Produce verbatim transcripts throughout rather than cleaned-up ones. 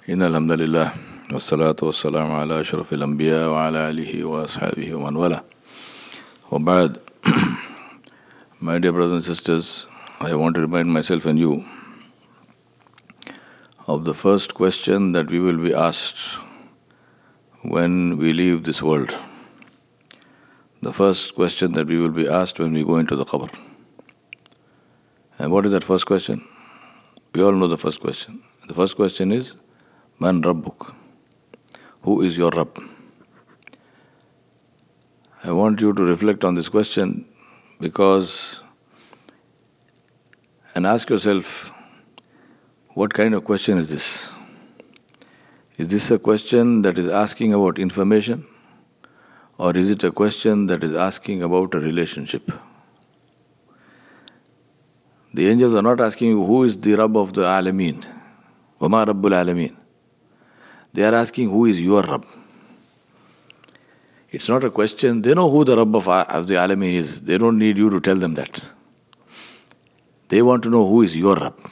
إن الحمد لله والصلاة والسلام على أشرف الأنبياء وعلى آله وأصحابه ومن والاه وبعد. My dear brothers and sisters, I want to remind myself and you of the first question that we will be asked when we leave this world. The first question that we will be asked when we go into the qabr. And what is that first question? We all know the first question. The first question is, Man Rabbuk? Who is your Rabb? I want you to reflect on this question because and ask yourself, what kind of question is this? Is this a question that is asking about information, or is it a question that is asking about a relationship? The angels are not asking you who is the Rabb of the Alameen, Wama Rabbul Alameen. They are asking who is your Rabb. It's not a question. They know who the Rabb of, of the Alameen is. They don't need you to tell them that. They want to know who is your Rabb.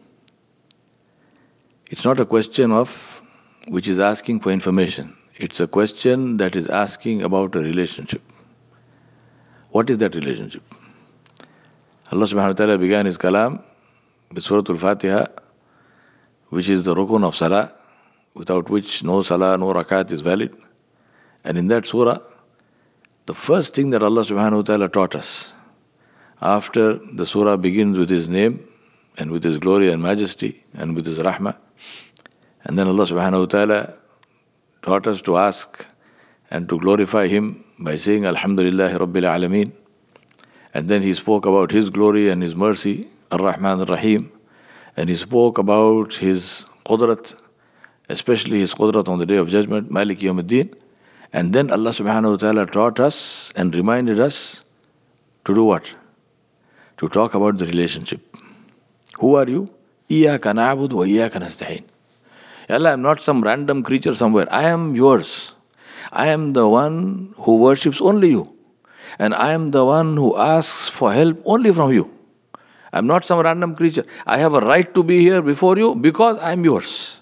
It's not a question of which is asking for information. It's a question that is asking about a relationship. What is that relationship? Allah subhanahu wa ta'ala began His kalam with Surah Al-Fatiha, which is the rukun of salah, without which no salah, no rakat is valid. And in that surah, the first thing that Allah subhanahu wa ta'ala taught us, after the surah begins with His name and with His glory and majesty and with His rahmah, and then Allah subhanahu wa ta'ala taught us to ask and to glorify Him by saying Alhamdulillahi Rabbil Alameen. And then He spoke about His glory and His mercy, Ar-Rahman Ar-Rahim, and He spoke about His qudrat, especially His qudrat on the Day of Judgment, Malik Yawmuddin. And then Allah subhanahu wa ta'ala taught us and reminded us to do what? To talk about the relationship. Who are you? Iyaka na'budu wa iyaka nasta'in. Allah, I am not some random creature somewhere. I am yours. I am the one who worships only you. And I am the one who asks for help only from you. I am not some random creature. I have a right to be here before you because I am yours.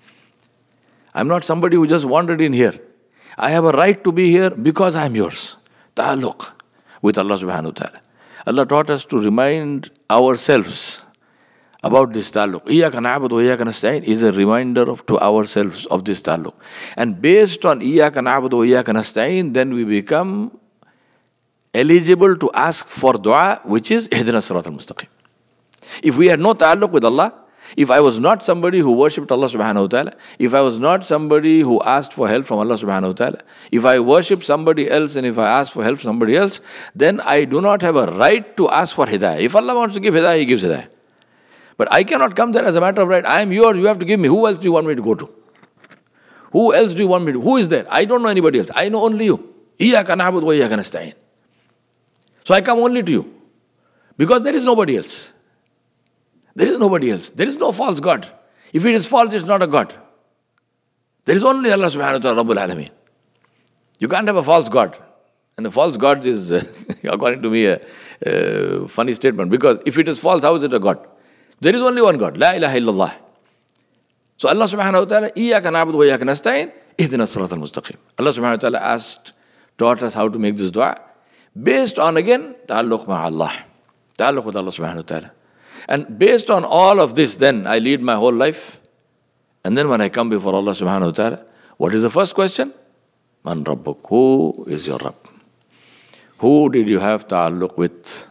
I am not somebody who just wandered in here. I have a right to be here because I am yours. Ta'alluq with Allah subhanahu wa ta'ala. Allah taught us to remind ourselves about this ta'alluq. Iyaka na'budu wa iyaka nasta'in is a reminder of to ourselves of this ta'alluq. And based on Iyaka na'budu wa iyaka nasta'in, then we become eligible to ask for dua, which is Ihdina Sirat al-Mustaqim. If we had no ta'alluq with Allah, if I was not somebody who worshipped Allah subhanahu wa ta'ala, if I was not somebody who asked for help from Allah subhanahu wa ta'ala, if I worshipped somebody else and if I asked for help from somebody else, then I do not have a right to ask for hidayah. If Allah wants to give hidayah, He gives hidayah. But I cannot come there as a matter of right. I am yours, you have to give me. Who else do you want me to go to? Who else do you want me to? Who is there? I don't know anybody else. I know only you. Iyaka na'budu wa iyaka nasta'in. So I come only to you. Because there is nobody else. There is nobody else. There is no false God. If it is false, it's not a God. There is only Allah subhanahu wa ta'ala Rabbul Alameen. You can't have a false God. And a false God is, uh, according to me, a, a funny statement. Because if it is false, how is it a God? There is only one God. La ilaha illallah. So Allah subhanahu wa ta'ala, Iyaka na'budu wa iyaka nasta'in, Ihdina Sirat al-Mustaqim. Allah subhanahu wa ta'ala asked, taught us how to make this dua, based on, again, ta'alluq ma'allah. Ta'alluq with Allah subhanahu wa ta'ala. And based on all of this, then I lead my whole life. And then when I come before Allah subhanahu wa ta'ala, what is the first question? Man Rabbuk? Who is your Rabb? Who did you have ta'alluq with?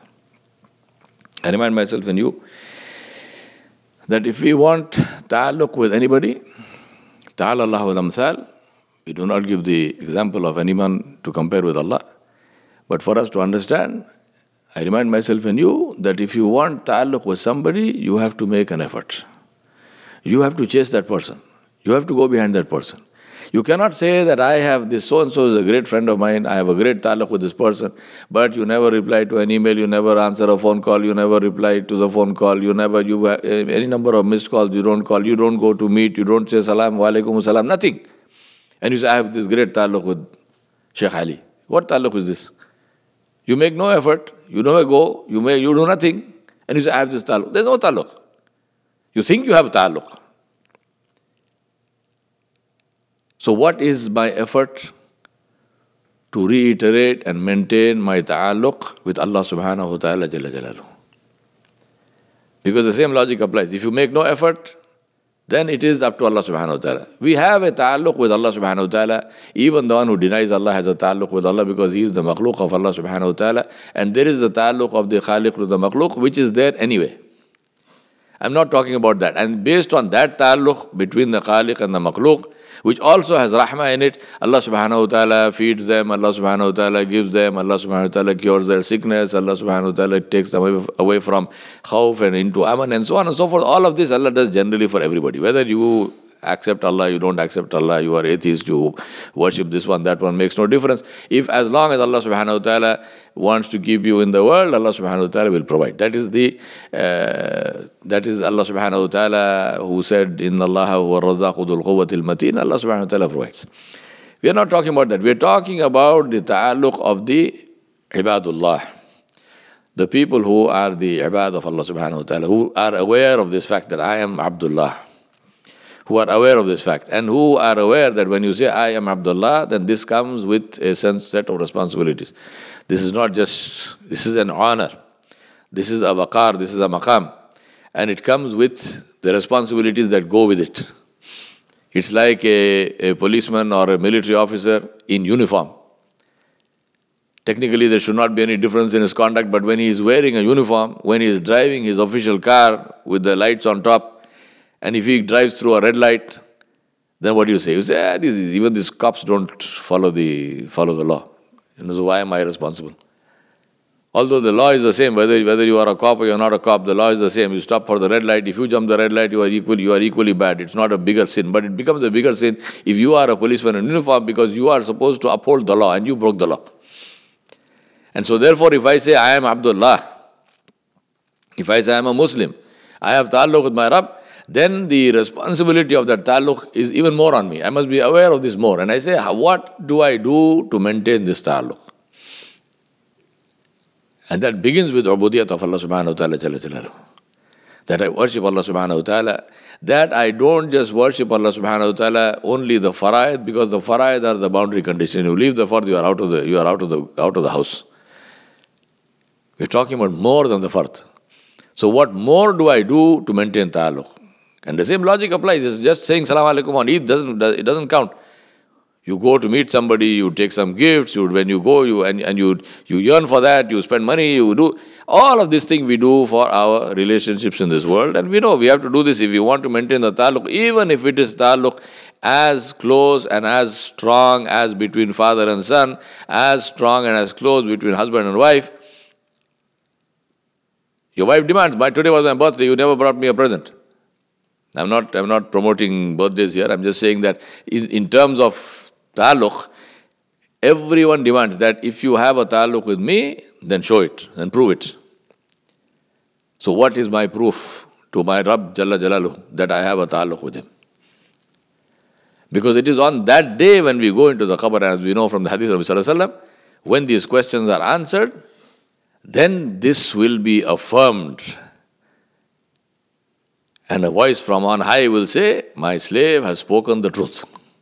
I remind myself and you that if we want ta'alluq with anybody, ta'ala Allahu al-amthal, we do not give the example of anyone to compare with Allah. But for us to understand, I remind myself and you that if you want ta'alluq with somebody, you have to make an effort. You have to chase that person. You have to go behind that person. You cannot say that I have this so-and-so is a great friend of mine, I have a great ta'alluq with this person, but you never reply to an email, you never answer a phone call, you never reply to the phone call, you never, you have any number of missed calls, you don't call, you don't go to meet, you don't say salam, wa alaikum salam, nothing. And you say, I have this great ta'alluq with Sheikh Ali. What ta'alluq is this? You make no effort, you never go, you may you do nothing, and you say, I have this ta'alluq. There's no ta'alluq. You think you have ta'alluq. So what is my effort? To reiterate and maintain my ta'alluq with Allah subhanahu wa ta'ala jalla jalaluhu. Because the same logic applies. If you make no effort, then it is up to Allah subhanahu wa ta'ala. We have a ta'alluq with Allah subhanahu wa ta'ala. Even the one who denies Allah has a ta'alluq with Allah because he is the makhluq of Allah subhanahu wa ta'ala. And there is the ta'alluq of the khaliq with the makhluq, which is there anyway. I'm not talking about that. And based on that ta'alluq between the khaliq and the makhluq, which also has rahmah in it, Allah subhanahu wa ta'ala feeds them, Allah subhanahu wa ta'ala gives them, Allah subhanahu wa ta'ala cures their sickness, Allah subhanahu wa ta'ala takes them away, away from khawf and into aman and so on and so forth. All of this Allah does generally for everybody. Whether you accept Allah, you don't accept Allah, you are atheist, you worship this one, that one, makes no difference. If as long as Allah subhanahu wa ta'ala wants to keep you in the world, Allah subhanahu wa ta'ala will provide. That is the uh, that is Allah subhanahu wa ta'ala who said, Inna Allah huwa razzaqu dhul quwwatil mateen. Allah subhanahu wa ta'ala provides. We are not talking about that. We are talking about the ta'alluq of the ibadullah. The people who are the ibad of Allah subhanahu wa ta'ala, who are aware of this fact that I am Abdullah. Who are aware of this fact and who are aware that when you say I am Abdullah, then this comes with a sense set of responsibilities. This is not just, this is an honor. This is a waqar, this is a maqam. And it comes with the responsibilities that go with it. It's like a, a policeman or a military officer in uniform. Technically there should not be any difference in his conduct, but when he is wearing a uniform, when he is driving his official car with the lights on top, and if he drives through a red light, then what do you say? You say, ah, this is, even these cops don't follow the follow the law. You know, so why am I responsible? Although the law is the same, whether whether you are a cop or you are not a cop, the law is the same. You stop for the red light. If you jump the red light, you are equal. You are equally bad. It's not a bigger sin, but it becomes a bigger sin if you are a policeman in uniform because you are supposed to uphold the law and you broke the law. And so, therefore, if I say I am Abdullah, if I say I am a Muslim, I have ta'alluq with my Rabb, then the responsibility of that ta'alluq is even more on me. I must be aware of this more. And I say, what do I do to maintain this ta'alluq? And that begins with ubudiyat of Allah subhanahu wa ta'ala jalla jalaluhu. That I worship Allah subhanahu wa ta'ala. That I don't just worship Allah subhanahu wa ta'ala only the fara'id, because the fara'id are the boundary condition. You leave the fard, you are out of the you are out of the out of the house. We're talking about more than the fard. So what more do I do to maintain ta'alluq? And the same logic applies. It's just saying salam alaikum on Eid doesn't it doesn't count. You go to meet somebody, you take some gifts, you when you go you and, and you you yearn for that, you spend money, you do all of these things we do for our relationships in this world, and we know we have to do this if we want to maintain the ta'alluq, even if it is ta'alluq as close and as strong as between father and son, as strong and as close between husband and wife. Your wife demands, "My today was my birthday, you never brought me a present." I'm not I'm not promoting birthdays here. I'm just saying that in, in terms of ta'alluq, everyone demands that if you have a ta'alluq with me, then show it and prove it. So what is my proof to my Rabb Jalla Jalaluhu that I have a ta'alluq with him? Because it is on that day when we go into the qabr, as we know from the hadith of Sallallahu Alaihi Wasallam, when these questions are answered, then this will be affirmed. And a voice from on high will say, my slave has spoken the truth.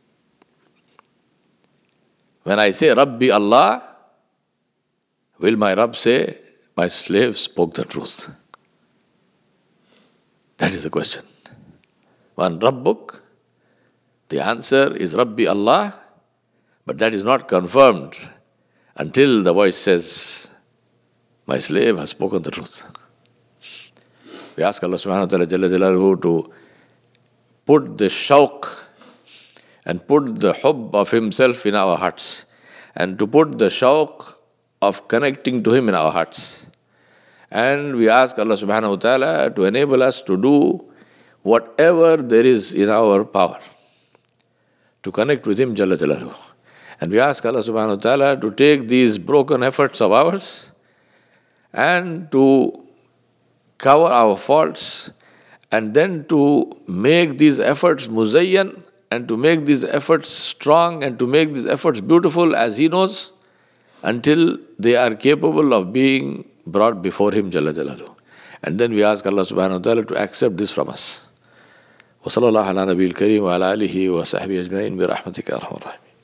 When I say, Rabbi Allah, will my Rabb say, my slave spoke the truth? That is the question. One Rabbuk, the answer is Rabbi Allah, but that is not confirmed until the voice says, my slave has spoken the truth. We ask Allah subhanahu wa ta'ala Jalla Jalaluhu to put the shawq and put the hubb of Himself in our hearts, and to put the shawq of connecting to Him in our hearts. And we ask Allah subhanahu wa ta'ala to enable us to do whatever there is in our power to connect with Him Jalla Jalaluhu. And we ask Allah subhanahu wa ta'ala to take these broken efforts of ours and to cover our faults, and then to make these efforts muzayyan, and to make these efforts strong, and to make these efforts beautiful as He knows, until they are capable of being brought before Him Jalla Jalaluhu. And then we ask Allah subhanahu wa ta'ala to accept this from us. وصلى الله على نبي الكريم وعلى آله وصحبه أجمعين برحمتك يا أرحم الراحمين.